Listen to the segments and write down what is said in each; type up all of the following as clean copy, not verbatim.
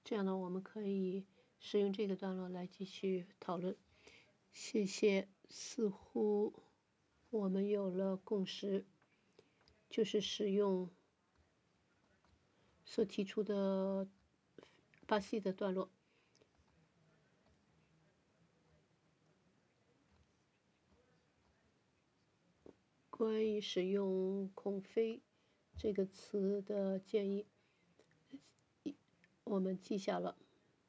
这样呢，我们可以使用这个段落来继续讨论。谢谢，似乎我们有了共识，就是使用所提出的巴西的段落。关于使用“恐非”这个词的建议，我们记下了。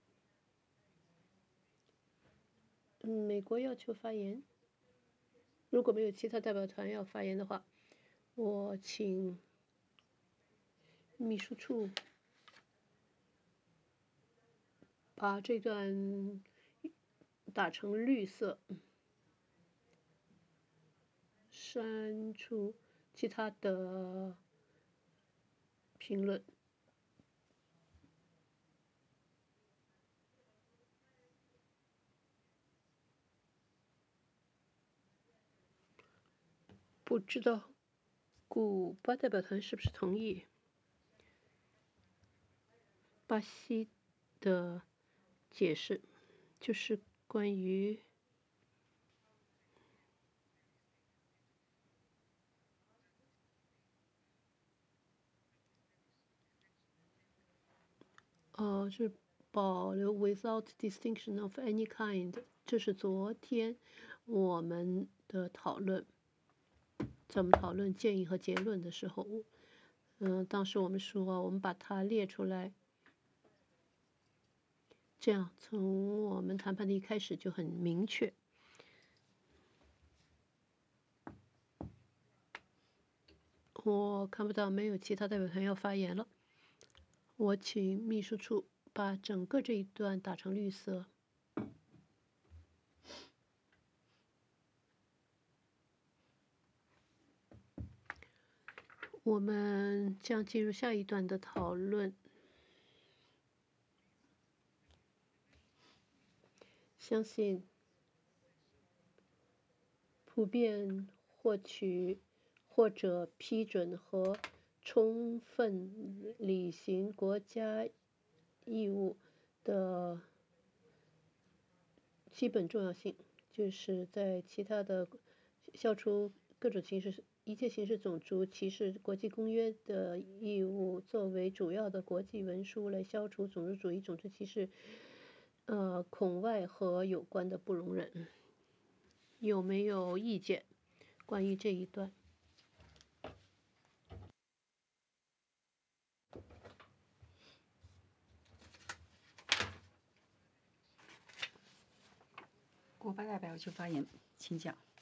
美国要求发言，如果没有其他代表团要发言的话，我请秘书处把这段打成绿色，删除其他的评论。不知道古巴代表团是不是同意巴西的解释，就是关于是保留 without distinction of any kind， 这是昨天我们的讨论，在我们讨论建议和结论的时候，当时我们说我们把它列出来，这样从我们谈判的一开始就很明确。我看不到没有其他代表团要发言了，我请秘书处把整个这一段打成绿色。我们将进入下一段的讨论。相信普遍获取或者批准和充分履行国家义务的基本重要性，就是在其他的消除各种形式、一切形式种族歧视国际公约的义务作为主要的国际文书来消除种族主义、种族歧视、恐外和有关的不容忍。有没有意见关于这一段？ 古巴代表就发言，请讲。